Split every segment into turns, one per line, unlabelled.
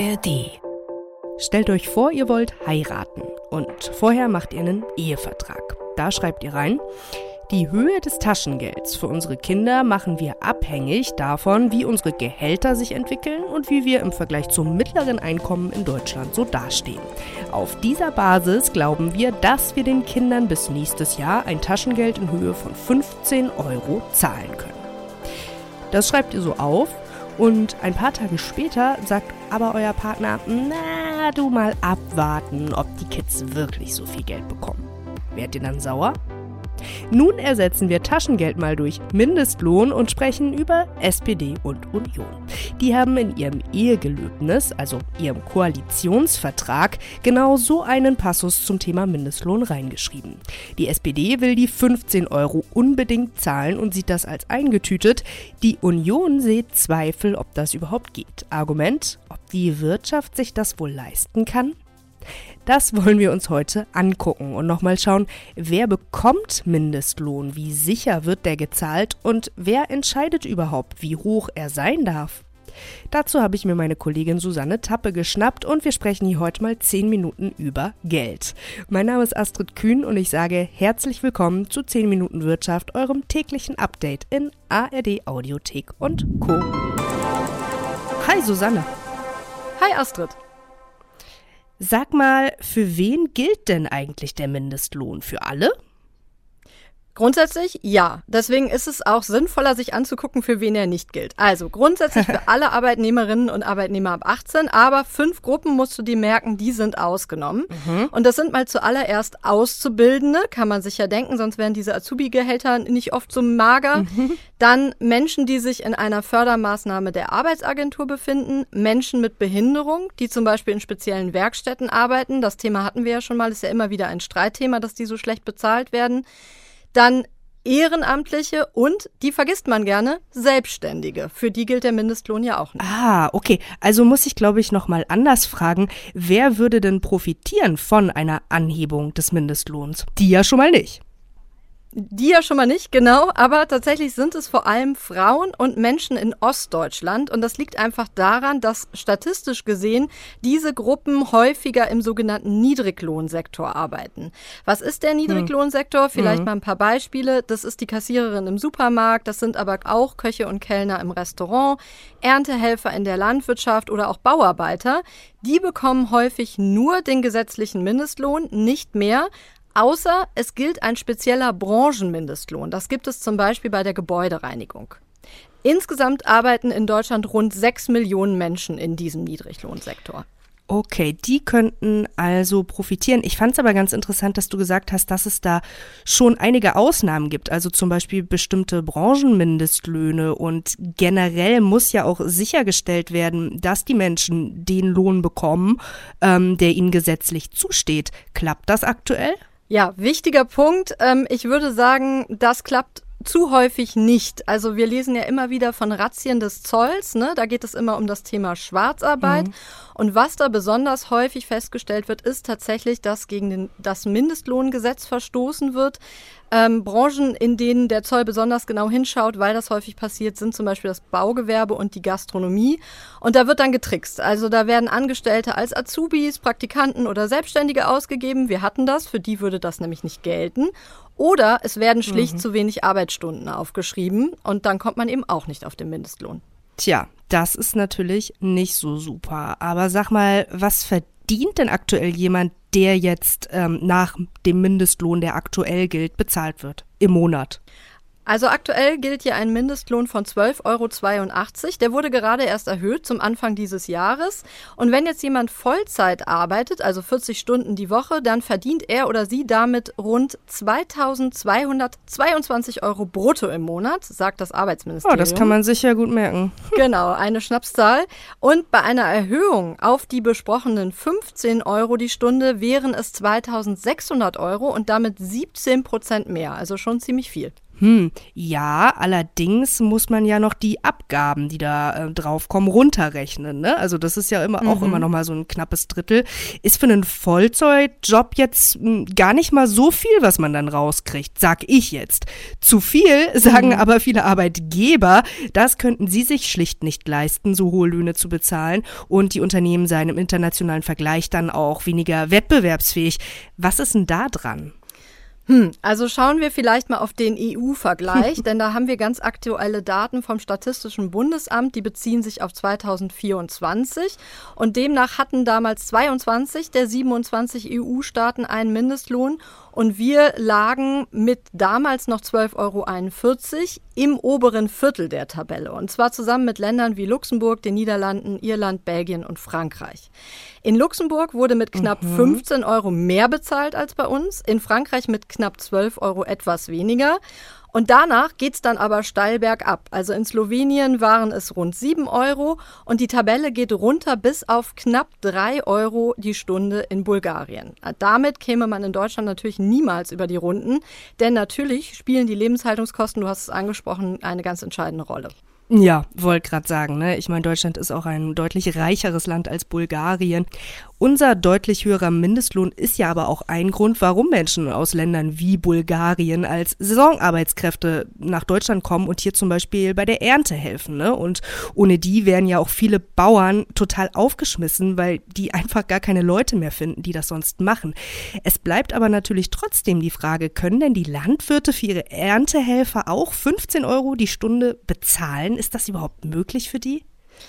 ARD. Stellt euch vor, ihr wollt heiraten und vorher macht ihr einen Ehevertrag. Da schreibt ihr rein: Die Höhe des Taschengelds für unsere Kinder machen wir abhängig davon, wie unsere Gehälter sich entwickeln und wie wir im Vergleich zum mittleren Einkommen in Deutschland so dastehen. Auf dieser Basis glauben wir, dass wir den Kindern bis nächstes Jahr ein Taschengeld in Höhe von 15 € zahlen können. Das schreibt ihr so auf und ein paar Tage später sagt aber euer Partner: Na, du mal abwarten, ob die Kids wirklich so viel Geld bekommen. Werdet ihr dann sauer? Nun ersetzen wir Taschengeld mal durch Mindestlohn und sprechen über SPD und Union. Die haben in ihrem Ehegelöbnis, also ihrem Koalitionsvertrag, genau so einen Passus zum Thema Mindestlohn reingeschrieben. Die SPD will die 15 € unbedingt zahlen und sieht das als eingetütet. Die Union sieht Zweifel, ob das überhaupt geht. Argument: ob die Wirtschaft sich das wohl leisten kann? Das wollen wir uns heute angucken und nochmal schauen, wer bekommt Mindestlohn, wie sicher wird der gezahlt und wer entscheidet überhaupt, wie hoch er sein darf. Dazu habe ich mir meine Kollegin Susanne Tappe geschnappt und wir sprechen hier heute mal 10 Minuten über Geld. Mein Name ist Astrid Kühn und ich sage herzlich willkommen zu 10 Minuten Wirtschaft, eurem täglichen Update in ARD Audiothek und Co. Hi Susanne.
Hi Astrid.
Sag mal, für wen gilt denn eigentlich der Mindestlohn? Für alle?
Grundsätzlich ja. Deswegen ist es auch sinnvoller, sich anzugucken, für wen er nicht gilt. Also grundsätzlich für alle Arbeitnehmerinnen und Arbeitnehmer ab 18, aber 5 Gruppen musst du dir merken, die sind ausgenommen. Und das sind mal zuallererst Auszubildende, kann man sich ja denken, sonst wären diese Azubi-Gehälter nicht oft so mager. Dann Menschen, die sich in einer Fördermaßnahme der Arbeitsagentur befinden, Menschen mit Behinderung, die zum Beispiel in speziellen Werkstätten arbeiten. Das Thema hatten wir ja schon mal, ist ja immer wieder ein Streitthema, dass die so schlecht bezahlt werden. Dann Ehrenamtliche und, die vergisst man gerne, Selbstständige. Für die gilt der Mindestlohn ja auch nicht.
Ah, okay. Also muss ich, glaube ich, nochmal anders fragen. Wer würde denn profitieren von einer Anhebung des Mindestlohns? Die ja schon mal nicht.
Die ja schon mal nicht, genau, aber tatsächlich sind es vor allem Frauen und Menschen in Ostdeutschland und das liegt einfach daran, dass statistisch gesehen diese Gruppen häufiger im sogenannten Niedriglohnsektor arbeiten. Was ist der Niedriglohnsektor? Vielleicht mal ein paar Beispiele. Das ist die Kassiererin im Supermarkt, das sind aber auch Köche und Kellner im Restaurant, Erntehelfer in der Landwirtschaft oder auch Bauarbeiter. Die bekommen häufig nur den gesetzlichen Mindestlohn, nicht mehr. Außer es gilt ein spezieller Branchenmindestlohn. Das gibt es zum Beispiel bei der Gebäudereinigung. Insgesamt arbeiten in Deutschland rund 6 Millionen Menschen in diesem Niedriglohnsektor.
Okay, die könnten also profitieren. Ich fand es aber ganz interessant, dass du gesagt hast, dass es da schon einige Ausnahmen gibt. Also zum Beispiel bestimmte Branchenmindestlöhne und generell muss ja auch sichergestellt werden, dass die Menschen den Lohn bekommen, der ihnen gesetzlich zusteht. Klappt das aktuell?
Ja, wichtiger Punkt. Ich würde sagen, das klappt zu häufig nicht. Also wir lesen ja immer wieder von Razzien des Zolls, ne? Da geht es immer um das Thema Schwarzarbeit. Und was da besonders häufig festgestellt wird, ist tatsächlich, dass gegen das Mindestlohngesetz verstoßen wird. Branchen, in denen der Zoll besonders genau hinschaut, weil das häufig passiert, sind zum Beispiel das Baugewerbe und die Gastronomie. Und da wird dann getrickst. Also da werden Angestellte als Azubis, Praktikanten oder Selbstständige ausgegeben. Wir hatten das, für die würde das nämlich nicht gelten. Oder es werden schlicht zu wenig Arbeitsstunden aufgeschrieben und dann kommt man eben auch nicht auf den Mindestlohn.
Tja, das ist natürlich nicht so super. Aber sag mal, was verdient denn aktuell jemand, der jetzt nach dem Mindestlohn, der aktuell gilt, bezahlt wird im Monat?
Also aktuell gilt hier ein Mindestlohn von 12,82 €. Der wurde gerade erst erhöht zum Anfang dieses Jahres. Und wenn jetzt jemand Vollzeit arbeitet, also 40 Stunden die Woche, dann verdient er oder sie damit rund 2.222 € brutto im Monat, sagt das Arbeitsministerium.
Oh, das kann man sich ja gut merken.
Genau, eine Schnapszahl. Und bei einer Erhöhung auf die besprochenen 15 € die Stunde wären es 2.600 € und damit 17% mehr, also schon ziemlich viel.
Ja, allerdings muss man ja noch die Abgaben, die da draufkommen, runterrechnen, ne? Also das ist ja auch immer noch mal so ein knappes Drittel. Ist für einen Vollzeitjob jetzt gar nicht mal so viel, was man dann rauskriegt, sag ich jetzt. Zu viel, sagen aber viele Arbeitgeber, das könnten sie sich schlicht nicht leisten, so hohe Löhne zu bezahlen. Und die Unternehmen seien im internationalen Vergleich dann auch weniger wettbewerbsfähig. Was ist denn da dran?
Also schauen wir vielleicht mal auf den EU-Vergleich, denn da haben wir ganz aktuelle Daten vom Statistischen Bundesamt, die beziehen sich auf 2024 und demnach hatten damals 22 der 27 EU-Staaten einen Mindestlohn und wir lagen mit damals noch 12,41 € im oberen Viertel der Tabelle und zwar zusammen mit Ländern wie Luxemburg, den Niederlanden, Irland, Belgien und Frankreich. In Luxemburg wurde mit knapp 15 € mehr bezahlt als bei uns, in Frankreich mit knapp 12 € etwas weniger. Und danach geht's dann aber steil bergab. Also in Slowenien waren es rund 7 € und die Tabelle geht runter bis auf knapp 3 € die Stunde in Bulgarien. Damit käme man in Deutschland natürlich niemals über die Runden, denn natürlich spielen die Lebenshaltungskosten, du hast es angesprochen, eine ganz entscheidende Rolle.
Ja, wollte gerade sagen, ne? Ich meine, Deutschland ist auch ein deutlich reicheres Land als Bulgarien. Unser deutlich höherer Mindestlohn ist ja aber auch ein Grund, warum Menschen aus Ländern wie Bulgarien als Saisonarbeitskräfte nach Deutschland kommen und hier zum Beispiel bei der Ernte helfen, ne? Und ohne die wären ja auch viele Bauern total aufgeschmissen, weil die einfach gar keine Leute mehr finden, die das sonst machen. Es bleibt aber natürlich trotzdem die Frage, können denn die Landwirte für ihre Erntehelfer auch 15 € die Stunde bezahlen? Ist das überhaupt möglich für die?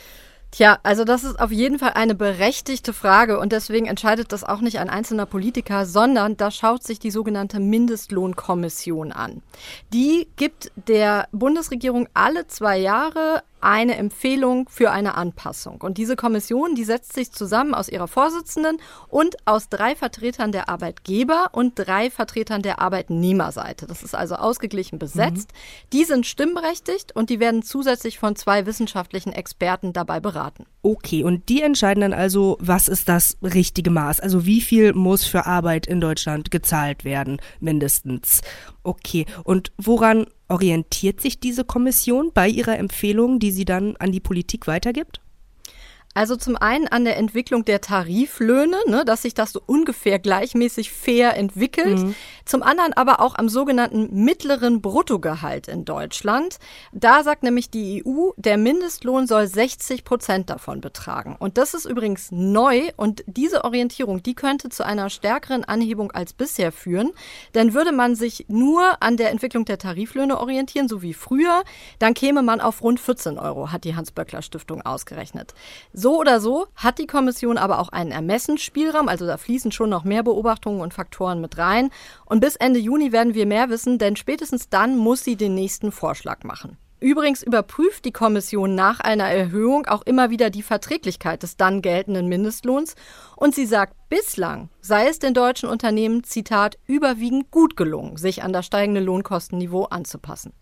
Tja, also das ist auf jeden Fall eine berechtigte Frage und deswegen entscheidet das auch nicht ein einzelner Politiker, sondern da schaut sich die sogenannte Mindestlohnkommission an. Die gibt der Bundesregierung alle 2 Jahre eine Empfehlung für eine Anpassung. Und diese Kommission, die setzt sich zusammen aus ihrer Vorsitzenden und aus 3 Vertretern der Arbeitgeber und 3 Vertretern der Arbeitnehmerseite. Das ist also ausgeglichen besetzt. Die sind stimmberechtigt und die werden zusätzlich von 2 wissenschaftlichen Experten dabei beraten.
Okay, und die entscheiden dann also, was ist das richtige Maß? Also wie viel muss für Arbeit in Deutschland gezahlt werden, mindestens? Okay, und woran orientiert sich diese Kommission bei ihrer Empfehlung, die sie dann an die Politik weitergibt?
Also zum einen an der Entwicklung der Tariflöhne, ne, dass sich das so ungefähr gleichmäßig fair entwickelt. Zum anderen aber auch am sogenannten mittleren Bruttogehalt in Deutschland. Da sagt nämlich die EU, der Mindestlohn soll 60% davon betragen. Und das ist übrigens neu und diese Orientierung, die könnte zu einer stärkeren Anhebung als bisher führen. Denn würde man sich nur an der Entwicklung der Tariflöhne orientieren, so wie früher, dann käme man auf rund 14 €, hat die Hans-Böckler-Stiftung ausgerechnet. So oder so hat die Kommission aber auch einen Ermessensspielraum, also da fließen schon noch mehr Beobachtungen und Faktoren mit rein. Und bis Ende Juni werden wir mehr wissen, denn spätestens dann muss sie den nächsten Vorschlag machen. Übrigens überprüft die Kommission nach einer Erhöhung auch immer wieder die Verträglichkeit des dann geltenden Mindestlohns. Und sie sagt, bislang sei es den deutschen Unternehmen, Zitat, überwiegend gut gelungen, sich an das steigende Lohnkostenniveau anzupassen.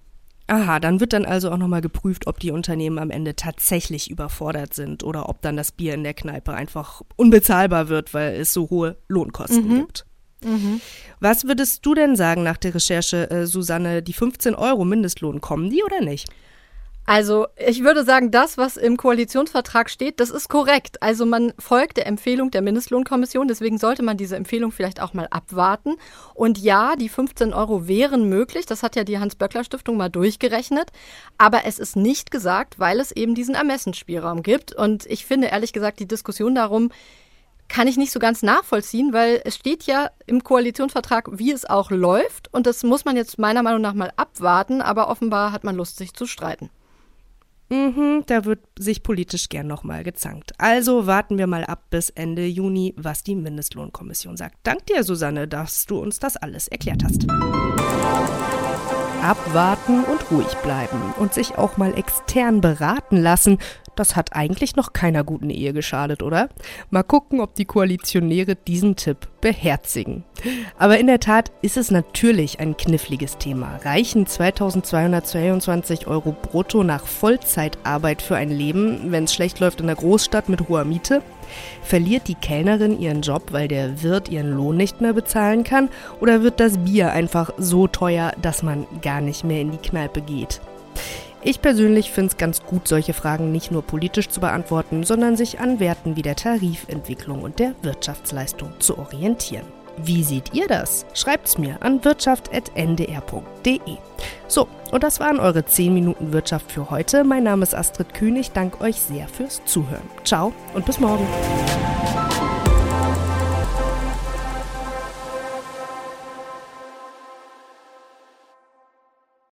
Aha, dann wird dann also auch nochmal geprüft, ob die Unternehmen am Ende tatsächlich überfordert sind oder ob dann das Bier in der Kneipe einfach unbezahlbar wird, weil es so hohe Lohnkosten gibt. Was würdest du denn sagen nach der Recherche, Susanne, die 15 € Mindestlohn, kommen die oder nicht?
Also ich würde sagen, das, was im Koalitionsvertrag steht, das ist korrekt. Also man folgt der Empfehlung der Mindestlohnkommission, deswegen sollte man diese Empfehlung vielleicht auch mal abwarten. Und ja, die 15 € wären möglich, das hat ja die Hans-Böckler-Stiftung mal durchgerechnet. Aber es ist nicht gesagt, weil es eben diesen Ermessensspielraum gibt. Und ich finde ehrlich gesagt, die Diskussion darum kann ich nicht so ganz nachvollziehen, weil es steht ja im Koalitionsvertrag, wie es auch läuft. Und das muss man jetzt meiner Meinung nach mal abwarten, aber offenbar hat man Lust, sich zu streiten.
Da wird sich politisch gern nochmal gezankt. Also warten wir mal ab bis Ende Juni, was die Mindestlohnkommission sagt. Dank dir, Susanne, dass du uns das alles erklärt hast. Abwarten und ruhig bleiben und sich auch mal extern beraten lassen. das hat eigentlich noch keiner guten Ehe geschadet, oder? Mal gucken, ob die Koalitionäre diesen Tipp beherzigen. Aber in der Tat ist es natürlich ein kniffliges Thema. Reichen 2.222 € brutto nach Vollzeitarbeit für ein Leben, wenn es schlecht läuft in der Großstadt mit hoher Miete? Verliert die Kellnerin ihren Job, weil der Wirt ihren Lohn nicht mehr bezahlen kann? Oder wird das Bier einfach so teuer, dass man gar nicht mehr in die Kneipe geht? Ich persönlich finde es ganz gut, solche Fragen nicht nur politisch zu beantworten, sondern sich an Werten wie der Tarifentwicklung und der Wirtschaftsleistung zu orientieren. Wie seht ihr das? Schreibt's mir an wirtschaft@ndr.de. So, und das waren eure 10 Minuten Wirtschaft für heute. Mein Name ist Astrid Kühn. Ich danke euch sehr fürs Zuhören. Ciao und bis morgen.